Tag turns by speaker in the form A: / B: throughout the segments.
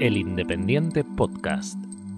A: El Independiente Podcast.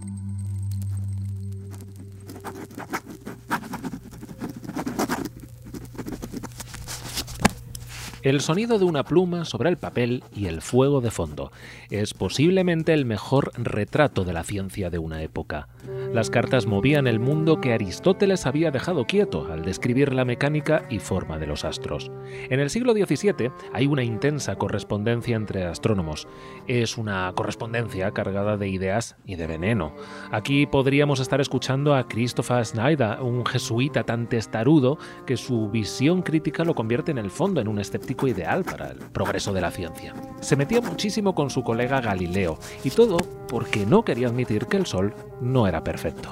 A: El sonido de una pluma sobre el papel y el fuego de fondo es posiblemente el mejor retrato de la ciencia de una época. Las cartas movían el mundo que Aristóteles había dejado quieto al describir la mecánica y forma de los astros. En el siglo XVII hay una intensa correspondencia entre astrónomos. Es una correspondencia cargada de ideas y de veneno. Aquí podríamos estar escuchando a Christopher Schneider, un jesuita tan testarudo que su visión crítica lo convierte en el fondo en un escéptico ideal para el progreso de la ciencia. Se metía muchísimo con su colega Galileo, y todo porque no quería admitir que el Sol no era perfecto.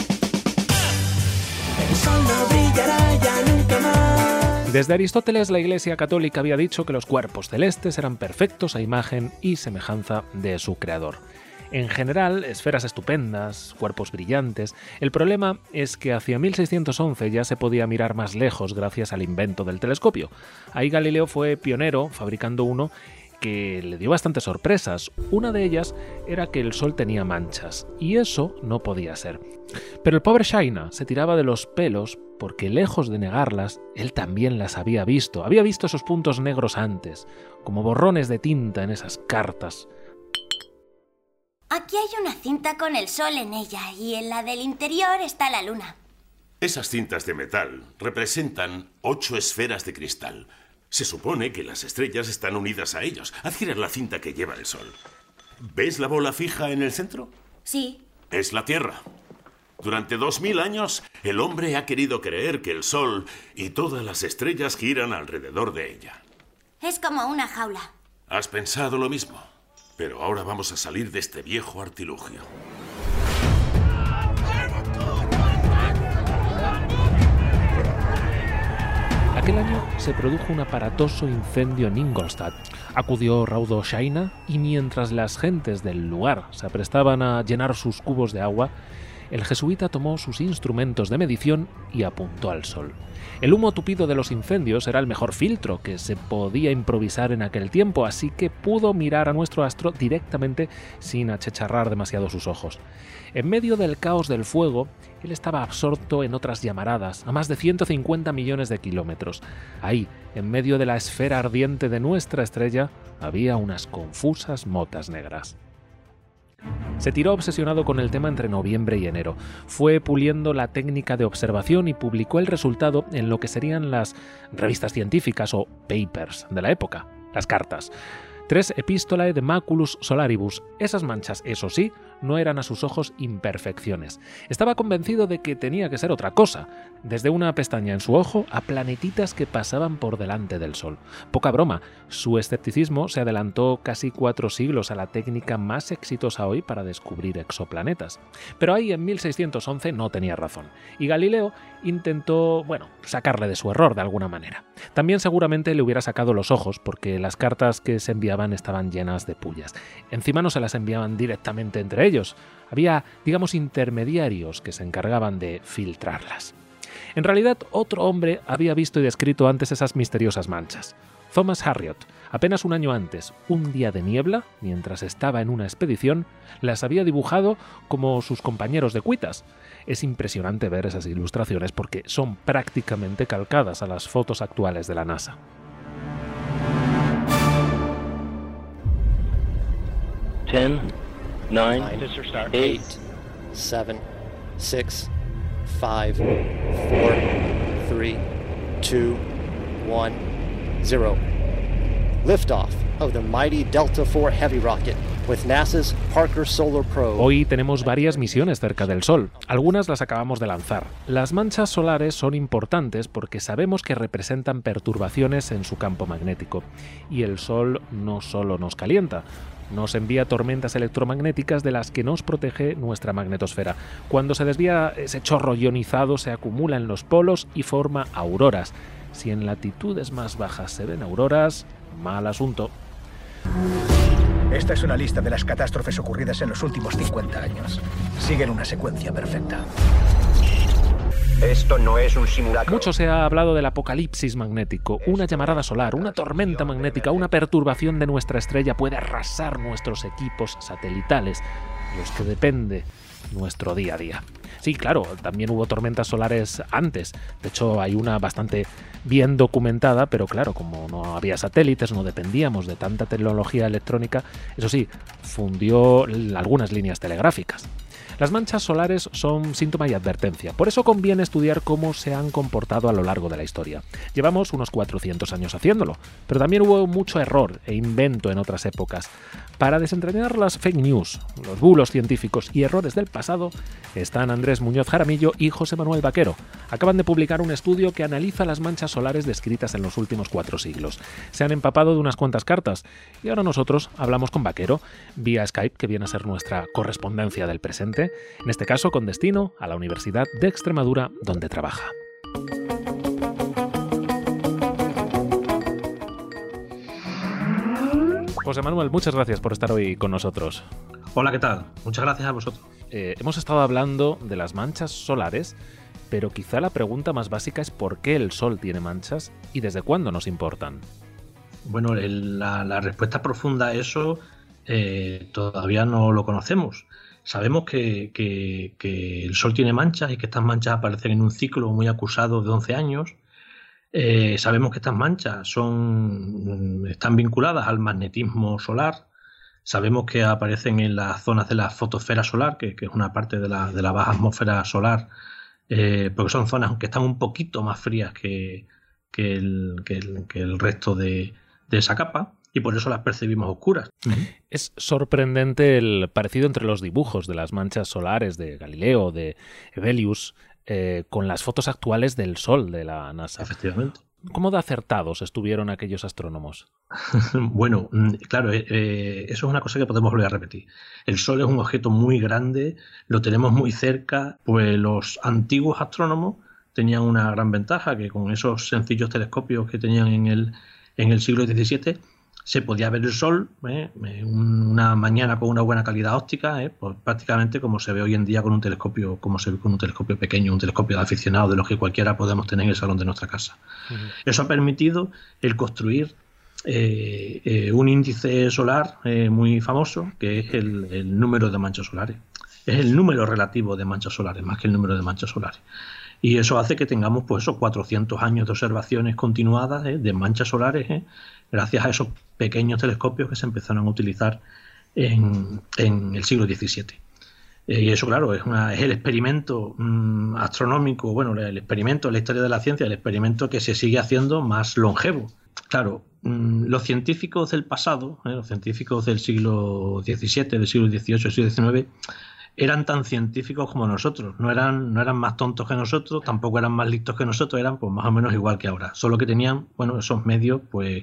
B: El sol no brillará ya nunca más.
A: Desde Aristóteles, la Iglesia Católica había dicho que los cuerpos celestes eran perfectos a imagen y semejanza de su creador. En general, esferas estupendas, cuerpos brillantes. El problema es que hacia 1611 ya se podía mirar más lejos gracias al invento del telescopio. Ahí Galileo fue pionero fabricando uno que le dio bastantes sorpresas. Una de ellas era que el Sol tenía manchas, y eso no podía ser. Pero el pobre Scheiner se tiraba de los pelos porque, lejos de negarlas, él también las había visto. Había visto esos puntos negros antes, como borrones de tinta en esas cartas.
C: Aquí hay una cinta con el sol en ella y en la del interior está la luna.
D: Esas cintas de metal representan 8 esferas de cristal. Se supone que las estrellas están unidas a ellos. Haz girar la cinta que lleva el sol. ¿Ves la bola fija en el centro?
C: Sí.
D: Es la Tierra. Durante 2000 años, el hombre ha querido creer que el sol y todas las estrellas giran alrededor de ella.
C: Es como una jaula.
D: ¿Has pensado lo mismo? Pero ahora vamos a salir de este viejo artilugio.
A: Aquel año se produjo un aparatoso incendio en Ingolstadt. Acudió raudo Scheiner y mientras las gentes del lugar se aprestaban a llenar sus cubos de agua, el jesuita tomó sus instrumentos de medición y apuntó al sol. El humo tupido de los incendios era el mejor filtro que se podía improvisar en aquel tiempo, así que pudo mirar a nuestro astro directamente sin achicharrar demasiado sus ojos. En medio del caos del fuego, él estaba absorto en otras llamaradas, a más de 150 millones de kilómetros. Ahí, en medio de la esfera ardiente de nuestra estrella, había unas confusas motas negras. Se tiró obsesionado con el tema entre noviembre y enero. Fue puliendo la técnica de observación y publicó el resultado en lo que serían las revistas científicas o papers de la época, las cartas. 3 Epistolae de Maculus Solaribus. Esas manchas, eso sí, no eran a sus ojos imperfecciones. Estaba convencido de que tenía que ser otra cosa, desde una pestaña en su ojo a planetitas que pasaban por delante del Sol. Poca broma, su escepticismo se adelantó casi 4 siglos a la técnica más exitosa hoy para descubrir exoplanetas. Pero ahí en 1611 no tenía razón, y Galileo intentó, sacarle de su error de alguna manera. También seguramente le hubiera sacado los ojos, porque las cartas que se enviaban estaban llenas de pullas. Encima no se las enviaban directamente entre ellos. Había, intermediarios que se encargaban de filtrarlas. En realidad, otro hombre había visto y descrito antes esas misteriosas manchas. Thomas Harriot, apenas un año antes, un día de niebla, mientras estaba en una expedición, las había dibujado como sus compañeros de cuitas. Es impresionante ver esas ilustraciones porque son prácticamente calcadas a las fotos actuales de la NASA.
E: Ten, 9, 8, 7, 6, 5, 4, 3, 2, 1, 0. Liftoff of the mighty Delta IV Heavy rocket with NASA's Parker Solar Probe.
A: Hoy tenemos varias misiones cerca del Sol. Algunas las acabamos de lanzar. Las manchas solares son importantes porque sabemos que representan perturbaciones en su campo magnético. Y el Sol no solo nos calienta, nos envía tormentas electromagnéticas de las que nos protege nuestra magnetosfera. Cuando se desvía, ese chorro ionizado se acumula en los polos y forma auroras. Si en latitudes más bajas se ven auroras, mal asunto.
F: Esta es una lista de las catástrofes ocurridas en los últimos 50 años. Siguen una secuencia perfecta. Esto no es un simulacro.
A: Mucho se ha hablado del apocalipsis magnético. Una llamarada solar, una tormenta magnética, una perturbación de nuestra estrella puede arrasar nuestros equipos satelitales, de los que depende nuestro día a día. Sí, claro, también hubo tormentas solares antes. De hecho, hay una bastante bien documentada, pero claro, como no había satélites, no dependíamos de tanta tecnología electrónica, eso sí, fundió algunas líneas telegráficas. Las manchas solares son síntoma y advertencia, por eso conviene estudiar cómo se han comportado a lo largo de la historia. Llevamos unos 400 años haciéndolo, pero también hubo mucho error e invento en otras épocas. Para desentrañar las fake news, los bulos científicos y errores del pasado, están Andrés Muñoz Jaramillo y José Manuel Vaquero. Acaban de publicar un estudio que analiza las manchas solares descritas en los últimos 4 siglos. Se han empapado de unas cuantas cartas y ahora nosotros hablamos con Vaquero vía Skype, que viene a ser nuestra correspondencia del presente, en este caso con destino a la Universidad de Extremadura, donde trabaja. José Manuel, muchas gracias por estar hoy con nosotros.
G: Hola, ¿qué tal? Muchas gracias a vosotros.
A: Hemos estado hablando de las manchas solares, pero quizá la pregunta más básica es ¿por qué el Sol tiene manchas y desde cuándo nos importan?
G: Bueno, la respuesta profunda a eso todavía no lo conocemos. Sabemos que el Sol tiene manchas y que estas manchas aparecen en un ciclo muy acusado de 11 años. Sabemos que estas manchas están vinculadas al magnetismo solar. Sabemos que aparecen en las zonas de la fotosfera solar, que es una parte de la baja atmósfera solar, porque son zonas que están un poquito más frías que el resto de esa capa, y por eso las percibimos oscuras.
A: Es sorprendente el parecido entre los dibujos de las manchas solares de Galileo, de Hevelius, con las fotos actuales del Sol de la NASA.
G: Efectivamente.
A: ¿Cómo de acertados estuvieron aquellos astrónomos?
G: Bueno, claro, eso es una cosa que podemos volver a repetir. El Sol es un objeto muy grande, lo tenemos muy cerca, pues los antiguos astrónomos tenían una gran ventaja, que con esos sencillos telescopios que tenían en el siglo XVII se podía ver el Sol una mañana con una buena calidad óptica, pues prácticamente como se ve hoy en día con un telescopio, como se ve con un telescopio pequeño, un telescopio de aficionado, de los que cualquiera podemos tener en el salón de nuestra casa. Uh-huh. Eso ha permitido el construir un índice solar muy famoso, que es el número de manchas solares. Es el número relativo de manchas solares, más que el número de manchas solares. Y eso hace que tengamos pues esos 400 años de observaciones continuadas de manchas solares, gracias a esos pequeños telescopios que se empezaron a utilizar en el siglo XVII. Y eso, claro, es el experimento astronómico, bueno, el experimento en la historia de la ciencia, el experimento que se sigue haciendo más longevo. Claro, los científicos del pasado, los científicos del siglo XVII, del siglo XVIII, del siglo XIX, eran tan científicos como nosotros, no eran más tontos que nosotros, tampoco eran más listos que nosotros, eran pues más o menos igual que ahora, solo que tenían, bueno, esos medios pues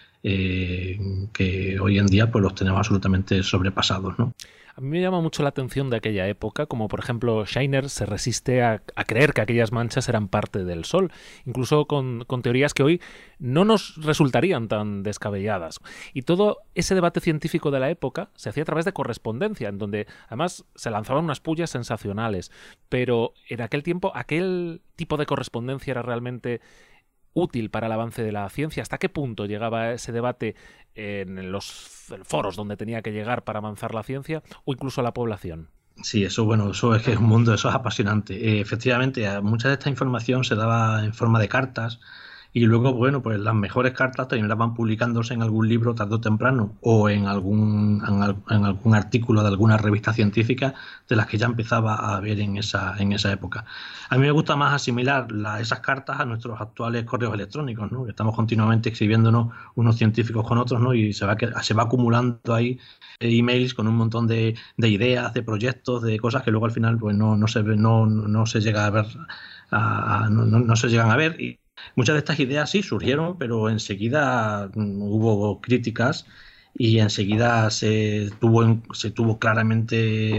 G: que hoy en día pues los tenemos absolutamente sobrepasados, ¿no?
A: A mí me llama mucho la atención de aquella época, como por ejemplo Scheiner se resiste a creer que aquellas manchas eran parte del Sol, incluso con teorías que hoy no nos resultarían tan descabelladas. Y todo ese debate científico de la época se hacía a través de correspondencia, en donde además se lanzaban unas pullas sensacionales, pero en aquel tiempo aquel tipo de correspondencia era realmente útil para el avance de la ciencia. ¿Hasta qué punto llegaba ese debate en los foros donde tenía que llegar para avanzar la ciencia o incluso a la población?
G: Sí, eso es que es un mundo, eso es apasionante. Efectivamente, mucha de esta información se daba en forma de cartas y luego, bueno, pues las mejores cartas terminaban publicándose en algún libro tarde o temprano o en algún artículo de alguna revista científica de las que ya empezaba a haber en esa época. A mí me gusta más asimilar esas cartas a nuestros actuales correos electrónicos, ¿no? Que estamos continuamente escribiéndonos unos científicos con otros, ¿no? Y se va acumulando ahí emails con un montón de ideas, de proyectos, de cosas que luego al final pues no se llega a ver, no se llegan a ver. Y muchas de estas ideas sí surgieron, pero enseguida hubo críticas y enseguida se tuvo claramente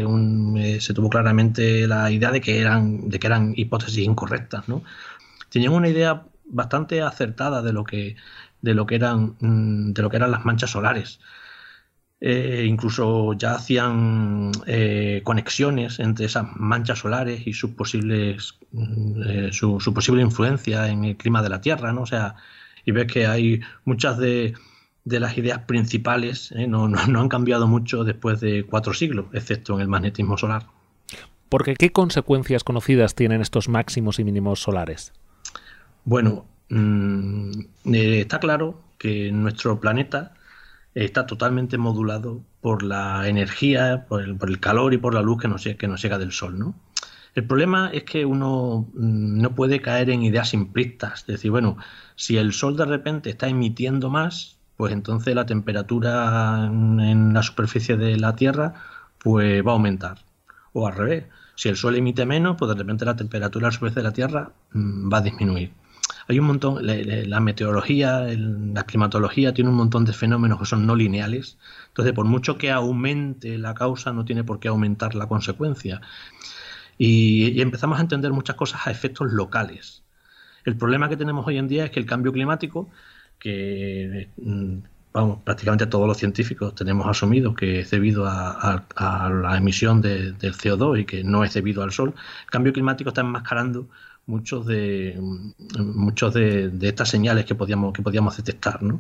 G: la idea de que eran hipótesis incorrectas, ¿no? Tenían una idea bastante acertada de lo que eran las manchas solares. Incluso ya hacían conexiones entre esas manchas solares y sus posibles, su posible influencia en el clima de la Tierra, ¿no? O sea, y ves que hay muchas de las ideas principales, no han cambiado mucho después de 4 siglos, excepto en el magnetismo solar.
A: Porque, ¿qué consecuencias conocidas tienen estos máximos y mínimos solares?
G: Bueno, está claro que nuestro planeta está totalmente modulado por la energía, por el calor y por la luz que nos llega del Sol, ¿no? El problema es que uno no puede caer en ideas simplistas. Es decir, bueno, si el Sol de repente está emitiendo más, pues entonces la temperatura en la superficie de la Tierra pues va a aumentar. O al revés, si el Sol emite menos, pues de repente la temperatura en la superficie de la Tierra va a disminuir. Hay un montón, la meteorología, la climatología tiene un montón de fenómenos que son no lineales. Entonces, por mucho que aumente la causa, no tiene por qué aumentar la consecuencia. Y empezamos a entender muchas cosas a efectos locales. El problema que tenemos hoy en día es que el cambio climático, que prácticamente todos los científicos tenemos asumido que es debido a la emisión del CO2 y que no es debido al Sol, el cambio climático está enmascarando muchos de estas señales que podíamos detectar, ¿no?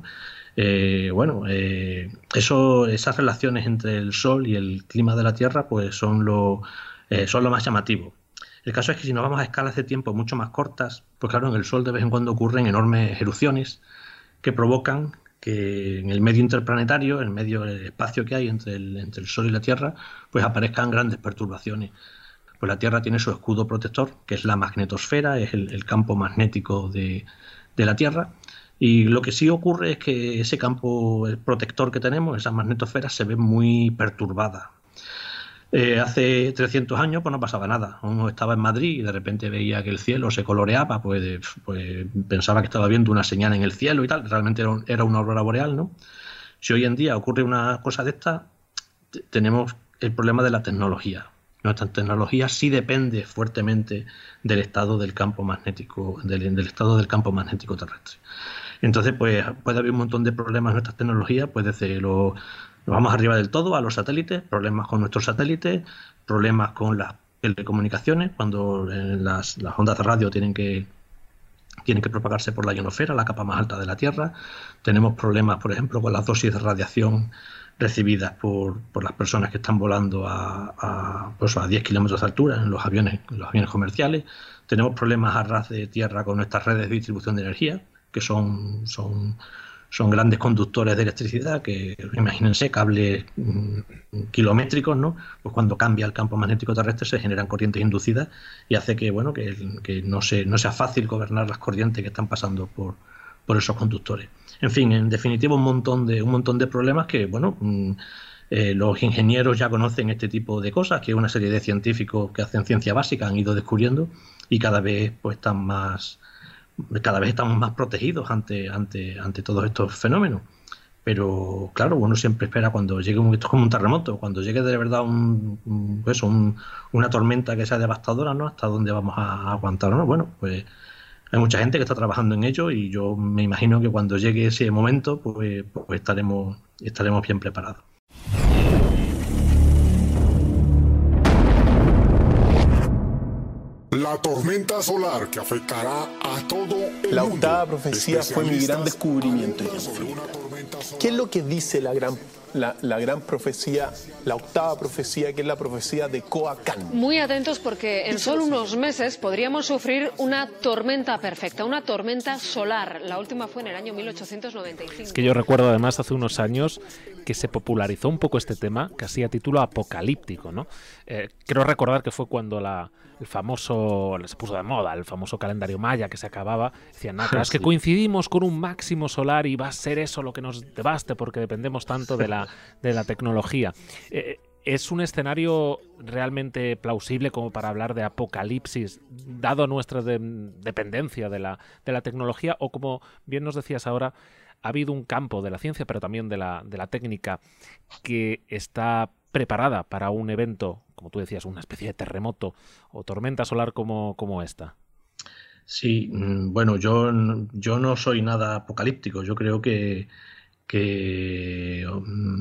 G: Esas relaciones entre el Sol y el clima de la Tierra pues son lo más llamativo. El caso es que si nos vamos a escalas de tiempo mucho más cortas, pues claro, en el Sol de vez en cuando ocurren enormes erupciones que provocan que en el medio interplanetario, el espacio que hay entre el Sol y la Tierra, pues aparezcan grandes perturbaciones. Pues la Tierra tiene su escudo protector, que es la magnetosfera, es el campo magnético de la Tierra. Y lo que sí ocurre es que ese campo protector que tenemos, esa magnetosfera, se ve muy perturbada. Hace 300 años pues no pasaba nada. Uno estaba en Madrid y de repente veía que el cielo se coloreaba, pues pensaba que estaba viendo una señal en el cielo y tal. Realmente era una aurora boreal, ¿no? Si hoy en día ocurre una cosa de esta, tenemos el problema de la tecnología. Nuestra tecnología sí depende fuertemente del estado del campo magnético, del estado del campo magnético terrestre. Entonces, pues puede haber un montón de problemas en nuestras tecnologías, pues desde nos vamos arriba del todo a los satélites, problemas con nuestros satélites, problemas con las telecomunicaciones, cuando las ondas de radio tienen que propagarse por la ionosfera, la capa más alta de la Tierra. Tenemos problemas, por ejemplo, con las dosis de radiación recibidas por las personas que están volando a 10 kilómetros de altura en los aviones comerciales. Tenemos problemas a ras de tierra con nuestras redes de distribución de energía, que son grandes conductores de electricidad, que imagínense cables kilométricos, ¿no? Pues cuando cambia el campo magnético terrestre se generan corrientes inducidas y hace que no sea fácil gobernar las corrientes que están pasando por esos conductores. En fin, en definitiva un montón de problemas que los ingenieros ya conocen este tipo de cosas, que una serie de científicos que hacen ciencia básica han ido descubriendo y cada vez estamos más protegidos ante todos estos fenómenos. Pero claro, uno siempre espera cuando llegue esto es como un terremoto, cuando llegue de verdad una tormenta que sea devastadora, ¿no? Hasta dónde vamos a aguantar, ¿no? Bueno, pues hay mucha gente que está trabajando en ello y yo me imagino que cuando llegue ese momento pues estaremos bien preparados.
H: La tormenta solar que afectará a todo el mundo.
I: La octava profecía fue mi gran descubrimiento. ¿Qué es lo que dice la gran profecía, la octava profecía, que es la profecía de Coacán?
J: Muy atentos porque en solo unos meses podríamos sufrir una tormenta perfecta, una tormenta solar. La última fue en el año 1895.
A: Es que yo recuerdo además hace unos años que se popularizó un poco este tema, casi a título apocalíptico, ¿no? Creo recordar que fue cuando el famoso, se puso de moda, el famoso calendario maya que se acababa. Decían, no, es que coincidimos con un máximo solar y va a ser eso lo que nos devaste porque dependemos tanto de la tecnología. ¿Es un escenario realmente plausible como para hablar de apocalipsis, dado nuestra dependencia de la tecnología? O como bien nos decías ahora, ha habido un campo de la ciencia, pero también de la técnica, que está preparada para un evento, como tú decías, una especie de terremoto o tormenta solar como esta.
G: Sí, bueno, yo no soy nada apocalíptico. Yo creo que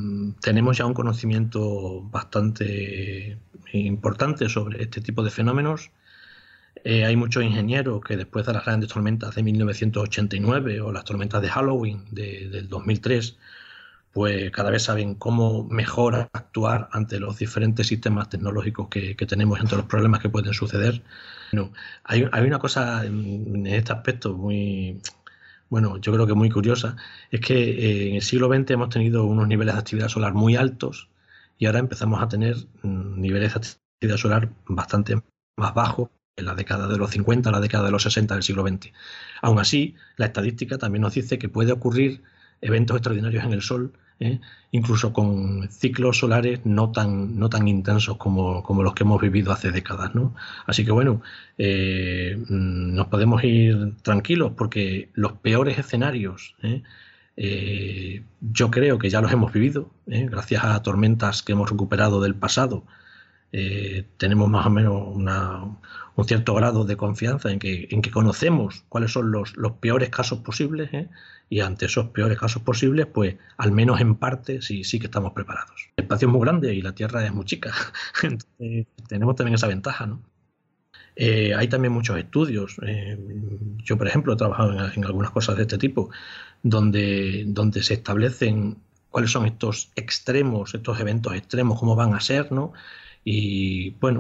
G: tenemos ya un conocimiento bastante importante sobre este tipo de fenómenos. Hay muchos ingenieros que después de las grandes tormentas de 1989 o las tormentas de Halloween del 2003, pues cada vez saben cómo mejor actuar ante los diferentes sistemas tecnológicos que tenemos, entre los problemas que pueden suceder. Bueno, hay una cosa en este aspecto muy, bueno, yo creo que muy curiosa, es que en el siglo XX hemos tenido unos niveles de actividad solar muy altos y ahora empezamos a tener niveles de actividad solar bastante más bajos en la década de los 50, la década de los 60 del siglo XX. Aún así, la estadística también nos dice que puede ocurrir eventos extraordinarios en el Sol, incluso con ciclos solares no tan intensos como los que hemos vivido hace décadas, ¿no? Así que bueno, nos podemos ir tranquilos porque los peores escenarios, yo creo que ya los hemos vivido, gracias a tormentas que hemos recuperado del pasado. Tenemos más o menos un cierto grado de confianza en que conocemos cuáles son los peores casos posibles, y ante esos peores casos posibles, pues al menos en parte sí que estamos preparados. El espacio es muy grande y la Tierra es muy chica, entonces tenemos también esa ventaja, ¿no? Hay también muchos estudios. Yo, por ejemplo, he trabajado en algunas cosas de este tipo, donde se establecen cuáles son estos extremos, estos eventos extremos, cómo van a ser, ¿no? Y bueno,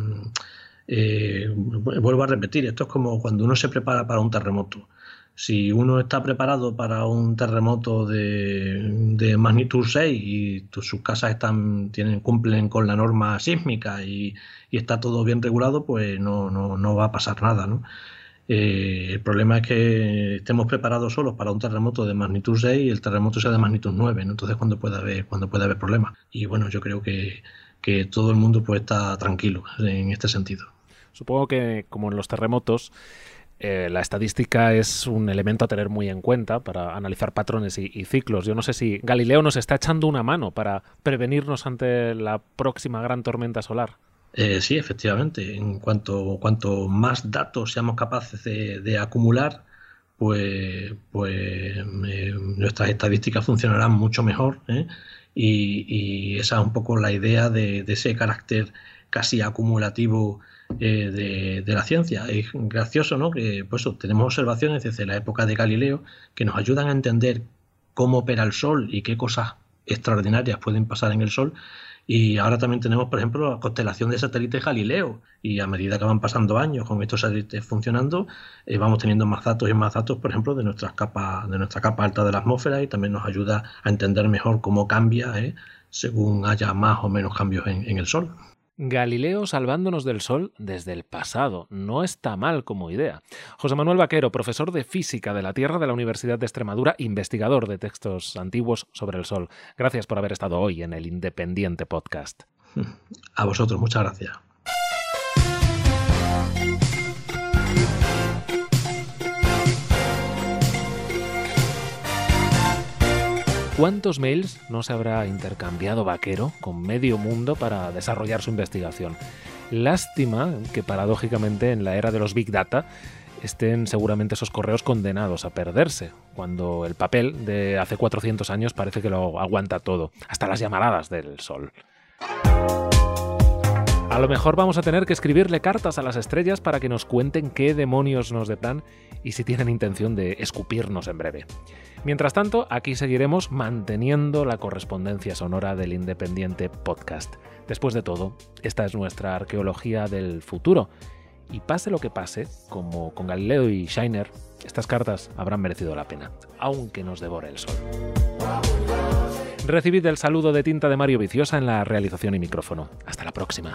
G: vuelvo a repetir, esto es como cuando uno se prepara para un terremoto. Si uno está preparado para un terremoto de magnitud 6 y sus casas cumplen con la norma sísmica y está todo bien regulado, pues no va a pasar nada, ¿no? El problema es que estemos preparados solos para un terremoto de magnitud 6 y el terremoto sea de magnitud 9, ¿no? Entonces cuando puede haber problemas. Y bueno, yo creo que todo el mundo pues está tranquilo en este sentido.
A: Supongo que, como en los terremotos, la estadística es un elemento a tener muy en cuenta para analizar patrones y ciclos. Yo no sé si Galileo nos está echando una mano para prevenirnos ante la próxima gran tormenta solar.
G: Sí, efectivamente. En cuanto más datos seamos capaces de acumular, pues nuestras estadísticas funcionarán mucho mejor, y esa es un poco la idea de ese carácter casi acumulativo de la ciencia. Es gracioso, ¿no? Que pues tenemos observaciones desde la época de Galileo que nos ayudan a entender cómo opera el Sol y qué cosas extraordinarias pueden pasar en el Sol. Y ahora también tenemos, por ejemplo, la constelación de satélites Galileo, y a medida que van pasando años con estos satélites funcionando, vamos teniendo más datos y más datos, por ejemplo, de nuestra capa alta de la atmósfera, y también nos ayuda a entender mejor cómo cambia, según haya más o menos cambios en el Sol.
A: Galileo salvándonos del Sol desde el pasado. No está mal como idea. José Manuel Vaquero, profesor de Física de la Tierra de la Universidad de Extremadura, investigador de textos antiguos sobre el Sol. Gracias por haber estado hoy en el Independiente Podcast.
G: A vosotros, muchas gracias.
A: ¿Cuántos mails no se habrá intercambiado Vaquero con medio mundo para desarrollar su investigación? Lástima que, paradójicamente, en la era de los Big Data estén seguramente esos correos condenados a perderse, cuando el papel de hace 400 años parece que lo aguanta todo, hasta las llamaradas del Sol. A lo mejor vamos a tener que escribirle cartas a las estrellas para que nos cuenten qué demonios nos deparan y si tienen intención de escupirnos en breve. Mientras tanto, aquí seguiremos manteniendo la correspondencia sonora del Independiente Podcast. Después de todo, esta es nuestra arqueología del futuro. Y pase lo que pase, como con Galileo y Scheiner, estas cartas habrán merecido la pena, aunque nos devore el Sol. Recibid el saludo de tinta de Mario Viciosa en la realización y micrófono. Hasta la próxima.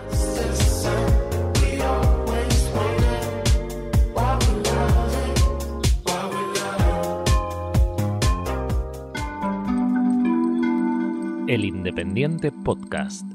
A: El Independiente Podcast.